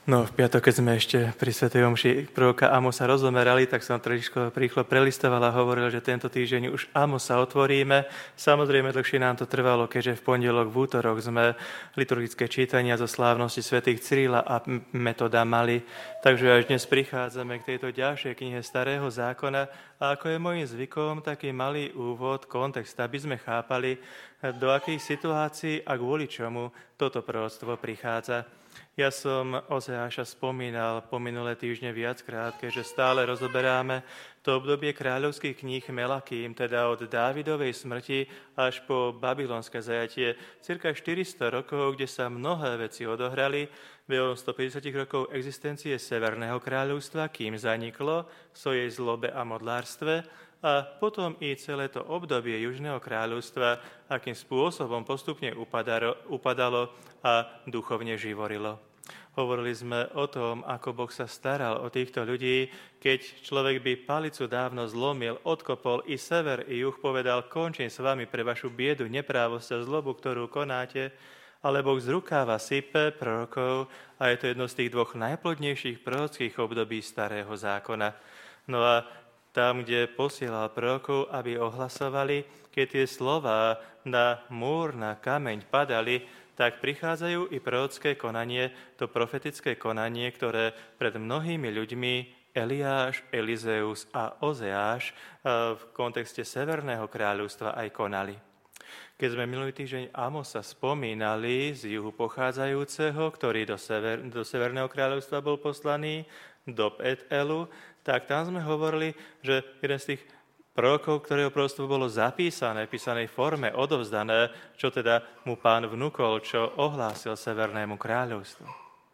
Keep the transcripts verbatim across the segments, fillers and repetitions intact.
No, v piatok, keď sme ešte pri svätej omši proroka Amosa rozomerali, tak som trošku rýchlo prelistoval a hovoril, že tento týždeň už Amosa otvoríme. Samozrejme, dlhšie nám to trvalo, keďže v pondelok, v útorok sme liturgické čítania zo slávnosti svätých Cyrila a Metoda mali. Takže až dnes prichádzame k tejto ďalšej knihe Starého zákona a ako je môjim zvykom, taký malý úvod, kontext, aby sme chápali, do akých situácií a kvôli čomu toto proroctvo prichádza. Ja som Ozeáša spomínal po minulé týždne viackrát, keďže stále rozoberáme to obdobie kráľovských kníh Melakým, teda od Dávidovej smrti až po babylonské zajatie, cirka štyristo rokov, kde sa mnohé veci odohrali, behom stopäťdesiat rokov existencie Severného kráľovstva, kým zaniklo v svojej zlobe a modlárstve, a potom i celé to obdobie Južného kráľovstva, akým spôsobom postupne upadalo, upadalo a duchovne živorilo. Hovorili sme o tom, ako Boh sa staral o týchto ľudí, keď človek by palicu dávno zlomil, odkopol i sever, i juh, povedal, končím s vami pre vašu biedu, neprávosť a zlobu, ktorú konáte, ale Boh z rukáva sype prorokov a je to jedno z tých dvoch najplodnejších prorockých období Starého zákona. No a tam, kde posielal prorokov, aby ohlasovali, keď tie slová na múr, na kameň padali, tak prichádzajú i prorocké konanie, to profetické konanie, ktoré pred mnohými ľuďmi Eliáš, Elizeus a Ozeáš v kontexte Severného kráľovstva aj konali. Keď sme minulý týždeň Amosa spomínali z juhu pochádzajúceho, ktorý do, sever, do Severného kráľovstva bol poslaný, do Bet-Elu, tak tam sme hovorili, že jeden z tých prorokov, ktorého proroctvo bolo zapísané, v písanej forme, odovzdané, čo teda mu Pán vnúkol, čo ohlásil Severnému kráľovstvu.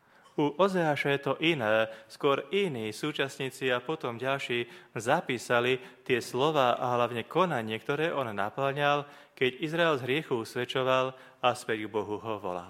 U Ozeáša je to iné, skôr iní súčasníci a potom ďalší zapísali tie slova a hlavne konanie, ktoré on naplňal, keď Izrael z hriechu usvedčoval a späť k Bohu ho volal.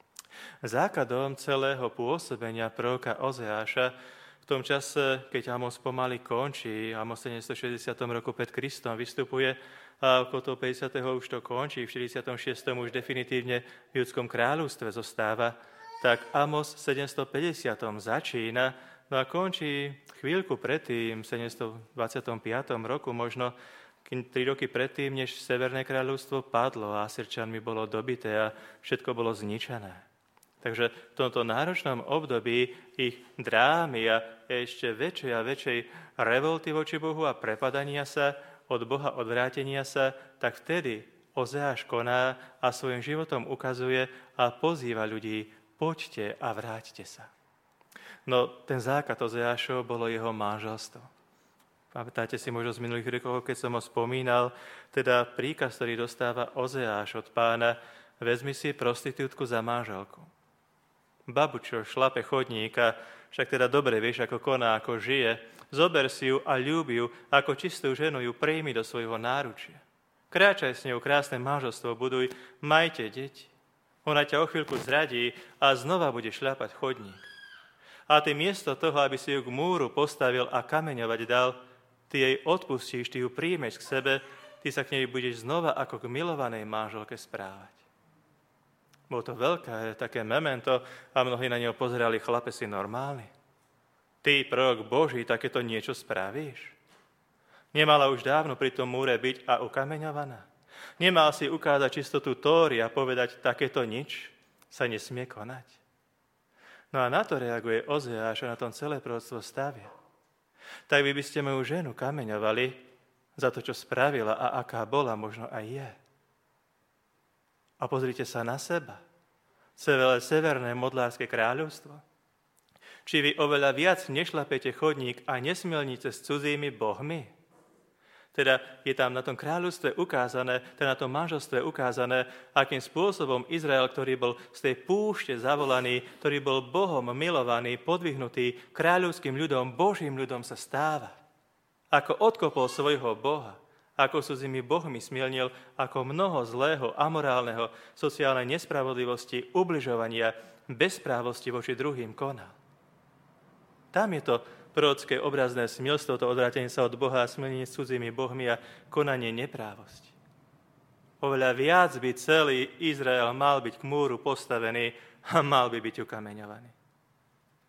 Základom celého pôsobenia proroka Ozeáša v tom čase, keď Amos pomaly končí, Amos v sedemstošesťdesiatom roku pred Kristom vystupuje a okolo toho päťdesiateho už to končí, v štyridsiatom šiestom už definitívne v judskom kráľovstve zostáva, tak Amos v sedemstopäťdesiatom začína, no a končí chvíľku predtým, v sedemstodvadsiatom piatom roku, možno tri roky predtým, než Severné kráľovstvo padlo a Asyrčanmi bolo dobité a všetko bolo zničené. Takže v tomto náročnom období ich drámy a ešte väčšej a väčšej revolty voči Bohu a prepadania sa od Boha, odvrátenia sa, tak vtedy Ozeáš koná a svojim životom ukazuje a pozýva ľudí, poďte a vráťte sa. No ten základ Ozeášov bolo jeho manželstvo. Pamätáte si možno z minulých rokov, keď som ho spomínal, teda príkaz, ktorý dostáva Ozeáš od Pána, vezmi si prostitútku za manželku. Babu, čo šlape chodníka, však teda dobre vieš, ako koná, ako žije, zober si ju a ľúbi ju, ako čistú ženu ju prejmi do svojho náručia. Kráčaj s ňou, krásne manželstvo buduj, majte deti. Ona ťa o chvíľku zradí a znova bude šľapať chodník. A ty miesto toho, aby si ju k múru postavil a kameňovať dal, ty jej odpustíš, ty ju príjmeš k sebe, ty sa k nej budeš znova ako k milovanej manželke správať. Bolo to veľké také memento a mnohí na neho pozerali, chlape, si normálny. Ty, prorok Boží, takéto niečo spravíš? Nemala už dávno pri tom múre byť a ukameňovaná? Nemal si ukázať čistotu Tóry a povedať, takéto nič sa nesmie konať? No a na to reaguje Ozeáš a na tom celé proroctvo stavia. Tak vy by ste moju ženu kameňovali za to, čo spravila a aká bola, možno aj je. A pozrite sa na seba. Celé Severné modlárske kráľovstvo. Či vy oveľa viac nešlapete chodník a nesmielnice s cudzými bohmi? Teda je tam na tom kráľovstve ukázané, teda na tom manželstve ukázané, akým spôsobom Izrael, ktorý bol z tej púšte zavolaný, ktorý bol Bohom milovaný, podvihnutý, kráľovským ľudom, Božím ľudom sa stáva. Ako odkopol svojho Boha, ako cudzými bohmi smielnil, ako mnoho zlého, amorálneho, sociálnej nespravodlivosti, ubližovania, bezprávosti voči druhým konal. Tam je to prorocké obrazné smilstvo, to odvrátenie sa od Boha a smilnenie s cudzými bohmi a konanie neprávosti. Oveľa viac by celý Izrael mal byť k múru postavený a mal by byť ukameňovaný.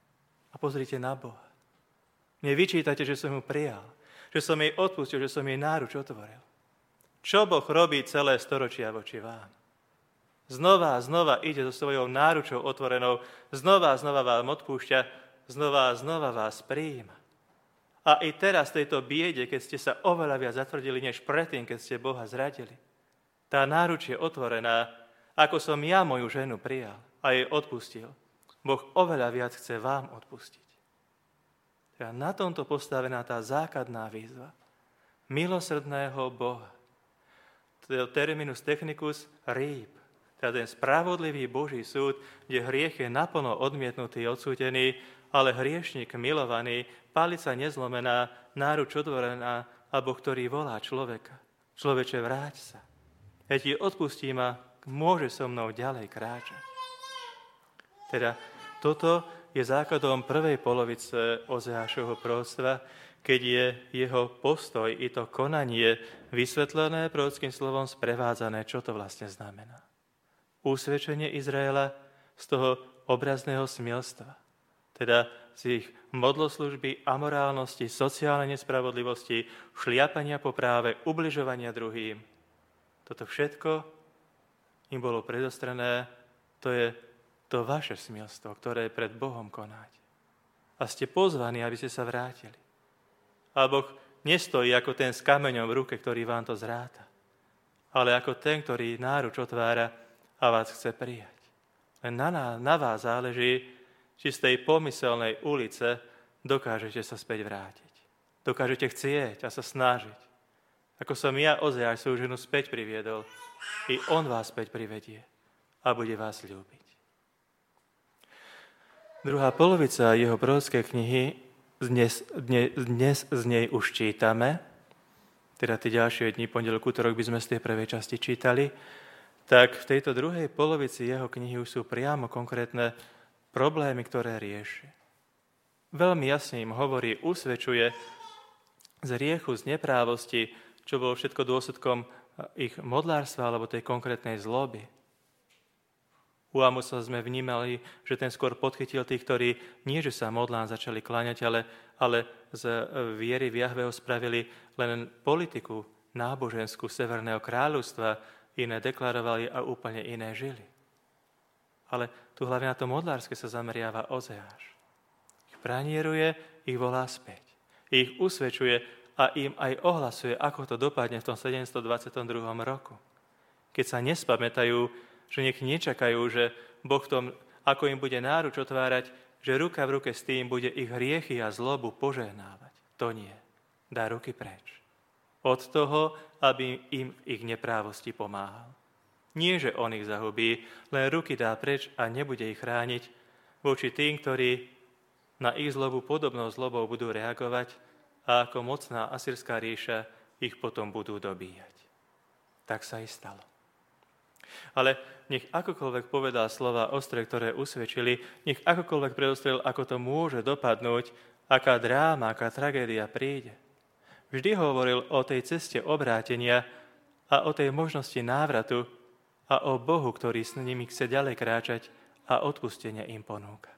A pozrite na Boha. Mne vyčítate, že som ju prijal, že som jej odpustil, že som jej náruč otvoril. Čo Boh robí celé storočia voči vám? Znova a znova ide so svojou náručou otvorenou, znova a znova vám odpúšťa, znova a znova vás prijíma. A i teraz v tejto biede, keď ste sa oveľa viac zatvrdili, než predtým, keď ste Boha zradili, tá náruč je otvorená, ako som ja moju ženu prijal a jej odpustil. Boh oveľa viac chce vám odpustiť. Teda na tomto postavená tá základná výzva milosrdného Boha. To je terminus technicus rýb, teda ten spravodlivý Boží súd, kde hriech je naplno odmietnutý, odsúdený, ale hriešnik milovaný, palica nezlomená, náruč otvorená, alebo ktorý volá človeka. Človeče, vráť sa. Ja ti odpustím a môže so mnou ďalej kráčať. Teda toto je základom prvej polovice Ozeášovho proroctva, keď je jeho postoj i to konanie vysvetlené prorockým slovom sprevádzané, čo to vlastne znamená. Usvedčenie Izraela z toho obrazného smielstva, teda z ich modloslužby, amorálnosti, sociálnej nespravodlivosti, šliapania po práve, ubližovania druhým. Toto všetko im bolo predostrené, to je to vaše smielstvo, ktoré pred Bohom konáte. A ste pozvaní, aby ste sa vrátili. A Boh nestojí ako ten s kameňom v ruke, ktorý vám to zráta, ale ako ten, ktorý náruč otvára a vás chce prijať. Len na, na vás záleží, či z tej pomyselnej ulice dokážete sa späť vrátiť. Dokážete chcieť a sa snažiť. Ako som ja Ozeáš svoju ženu späť priviedol, i on vás späť privedie a bude vás ľúbiť. Druhá polovica jeho prorockej knihy, dnes, dnes, dnes z nej už čítame, teda tie ďalšie dni, pondelok, útorok by sme z tej prvej časti čítali, tak v tejto druhej polovici jeho knihy už sú priamo konkrétne problémy, ktoré rieši. Veľmi jasne im hovorí, usvedčuje z riechu, z neprávosti, čo bolo všetko dôsledkom ich modlárstva alebo tej konkrétnej zloby. U Amosa sme vnímali, že ten skôr podchytil tých, ktorí nie, že sa modlám začali kláňať, ale, ale z viery v Jahveho spravili len politiku náboženskú Severného kráľovstva, iné deklarovali a úplne iné žili. Ale tu hlavne na to modlárske sa zameriava Ozeáš. Ich pranieruje, ich volá späť. Ich usvedčuje a im aj ohlasuje, ako to dopadne v tom sedemstodvadsiatom druhom roku. Keď sa nespamätajú, že nech nečakajú, že Boh v tom, ako im bude náruč otvárať, že ruka v ruke s tým bude ich hriechy a zlobu požehnávať. To nie. Dá ruky preč. Od toho, aby im v ich neprávosti pomáhal. Nie, že on ich zahubí, len ruky dá preč a nebude ich chrániť voči tým, ktorí na ich zlobu podobnou zlobou budú reagovať a ako mocná asýrská ríša ich potom budú dobíjať. Tak sa i stalo. Ale nech akokoľvek povedal slova ostré, ktoré usvedčili, nech akokoľvek predostrel, ako to môže dopadnúť, aká dráma, aká tragédia príde. Vždy hovoril o tej ceste obrátenia a o tej možnosti návratu a o Bohu, ktorý s nimi chce ďalej kráčať a odpustenie im ponúka.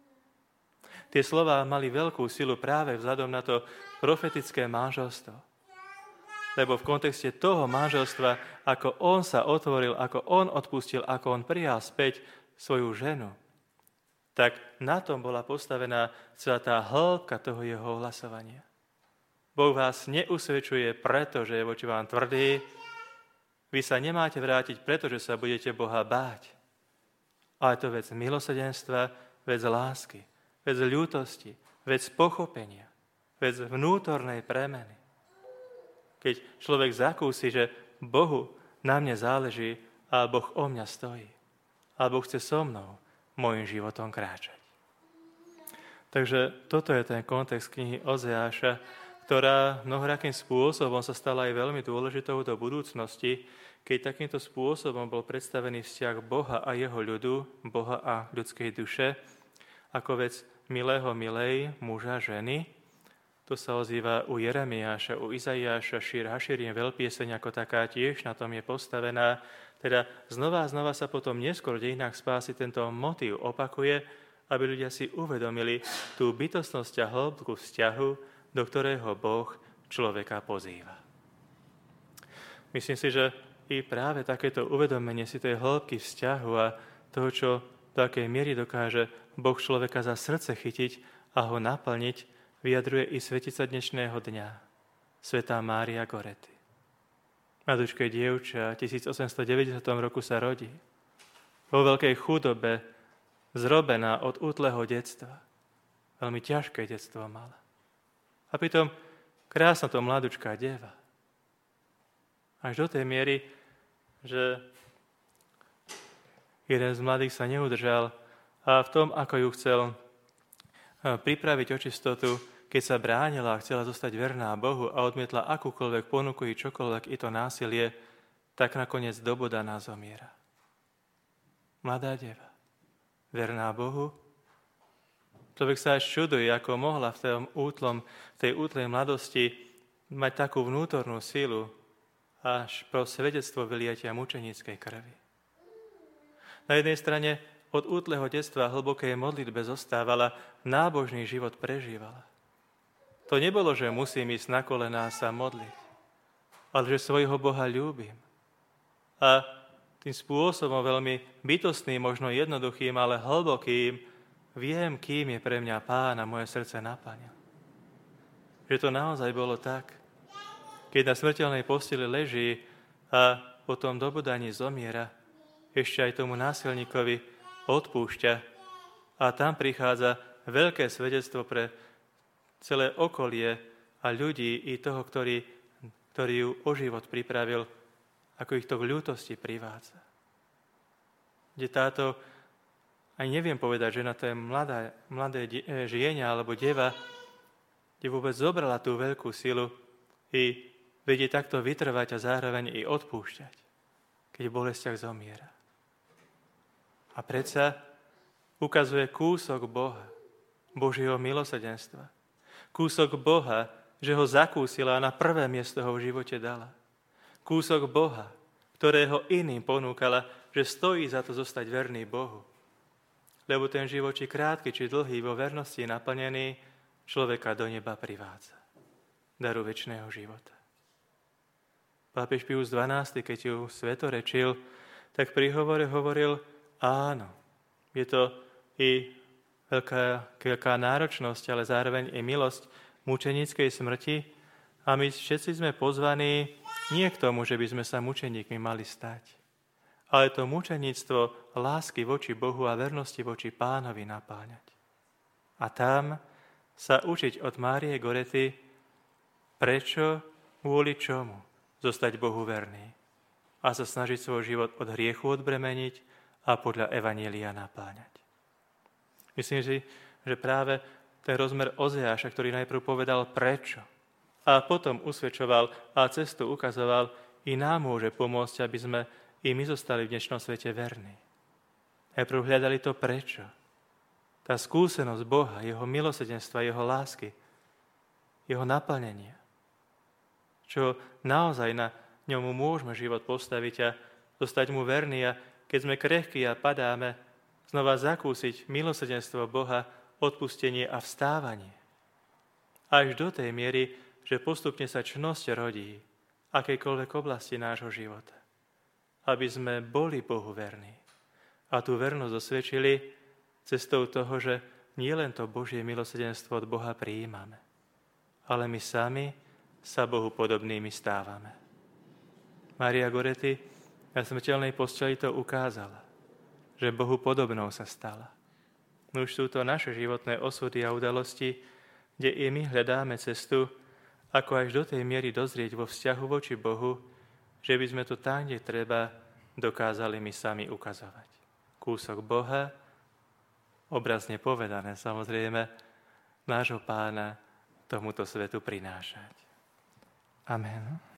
Tie slová mali veľkú silu práve vzhľadom na to profetické manželstvo. Lebo v kontexte toho manželstva, ako on sa otvoril, ako on odpustil, ako on prijal späť svoju ženu, tak na tom bola postavená celá tá hĺbka toho jeho ohlasovania. Boh vás neusvedčuje, pretože je voči vám tvrdý. Vy sa nemáte vrátiť, pretože sa budete Boha báť. Ale to vec milosrdenstva, vec lásky, vec ľútosti, vec pochopenia, vec vnútornej premeny. Keď človek zakúsi, že Bohu na mne záleží a Boh o mňa stojí. A Boh chce so mnou môjim životom kráčať. Takže toto je ten kontext knihy Ozeáša, ktorá mnohorakým spôsobom sa stala aj veľmi dôležitou do budúcnosti, keď takýmto spôsobom bol predstavený vzťah Boha a jeho ľudu, Boha a ľudskej duše, ako vec milého milej, muža, ženy. To sa ozýva u Jeremiáša, u Izaiáša, Šír Haširiem, veľpieseň ako taká tiež na tom je postavená. Teda znova a znova sa potom neskôr v dejinách spásy tento motív opakuje aby ľudia si uvedomili tú bytostnosť a hĺbku vzťahu, do ktorého Boh človeka pozýva. Myslím si, že i práve takéto uvedomenie si tej hĺbky vzťahu a toho, čo do akej miery dokáže Boh človeka za srdce chytiť a ho naplniť, vyjadruje i svetica dnešného dňa, svätá Mária Goretti. Mladučké dievča v tisícosemstodeväťdesiatom roku sa rodí. Vo veľkej chudobe, zrobená od útleho detstva. Veľmi ťažké detstvo mala. A pritom krásna to mladučká deva. Až do tej miery, že jeden z mladých sa neudržal a v tom, ako ju chcel pripraviť o čistotu, keď sa bránila a chcela zostať verná Bohu a odmietla akúkoľvek ponuku i čokoľvek i to násilie, tak nakoniec dobodaná zomiera. Mladá deva, verná Bohu. Človek sa až čuduje, ako mohla v, tom útlom, v tej útlej mladosti mať takú vnútornú silu až pro svedectvo vyliatia mučeníckej krvi. Na jednej strane od útleho detstva hlbokej modlitbe zostávala, nábožný život prežívala. To nebolo, že musím ísť na kolená sa modliť, ale že svojho Boha ľúbim. A tým spôsobom veľmi bytostným, možno jednoduchým, ale hlbokým, viem, kým je pre mňa Pán a moje srdce naplňa. Že to naozaj bolo tak, keď na smrteľnej posteli leží a potom do bodaní zomiera, ešte aj tomu násilníkovi odpúšťa a tam prichádza veľké svedectvo pre celé okolie a ľudí i toho, ktorý, ktorý ju o život pripravil, ako ich to v ľútosti privádza. Kde táto, aj neviem povedať, že na to je mladá, mladé žienia alebo deva, kde vôbec zobrala tú veľkú silu i vedie takto vytrvať a zároveň i odpúšťať, keď v bolestiach zomiera. A predsa ukazuje kúsok Boha, Božieho milosrdenstva. Kúsok Boha, že ho zakúsila a na prvé miesto ho v živote dala. Kúsok Boha, ktorého iným ponúkala, že stojí za to zostať verný Bohu. Lebo ten život, či krátky, či dlhý, vo vernosti je naplnený, človeka do neba privádza. Daru večného života. Pápež Pius dvanásty, keď ju svetorečil, tak pri hovore hovoril, áno, je to i veľká, veľká náročnosť, ale zároveň i milosť mučeníckej smrti a my všetci sme pozvaní nie k tomu, že by sme sa mučeníkmi mali stať, ale to mučeníctvo lásky voči Bohu a vernosti voči Pánovi napáňať. A tam sa učiť od Márie Goretti, prečo, kvôli čomu zostať Bohu verný a sa snažiť svoj život od hriechu odbremeniť a podľa evanjelia napáňať. Myslím si, že práve ten rozmer Ozeáša, ktorý najprv povedal prečo a potom usvedčoval a cestu ukazoval, i nám môže pomôcť, aby sme i my zostali v dnešnom svete verní. Najprv hľadali to prečo. Tá skúsenosť Boha, jeho milosrdenstva, jeho lásky, jeho naplnenia, čo naozaj na ňomu môžeme život postaviť a zostať mu verný a keď sme krehkí a padáme, znova zakúsiť milosrdenstvo Boha, odpustenie a vstávanie. Až do tej miery, že postupne sa čnosť rodí akejkoľvek oblasti nášho života. Aby sme boli Bohu verní. A tú vernosť osvedčili cestou toho, že nie len to Božie milosrdenstvo od Boha prijímame, ale my sami sa Bohu podobnými stávame. Mária Goretti na smrteľnej posteli to ukázala, že Bohu podobnou sa stala. No už sú to naše životné osudy a udalosti, kde i my hľadáme cestu, ako až do tej miery dozrieť vo vzťahu voči Bohu, že by sme to tam, kde treba, dokázali my sami ukazovať. Kúsok Boha, obrazne povedané samozrejme, nášho Pána tomuto svetu prinášať. Amen.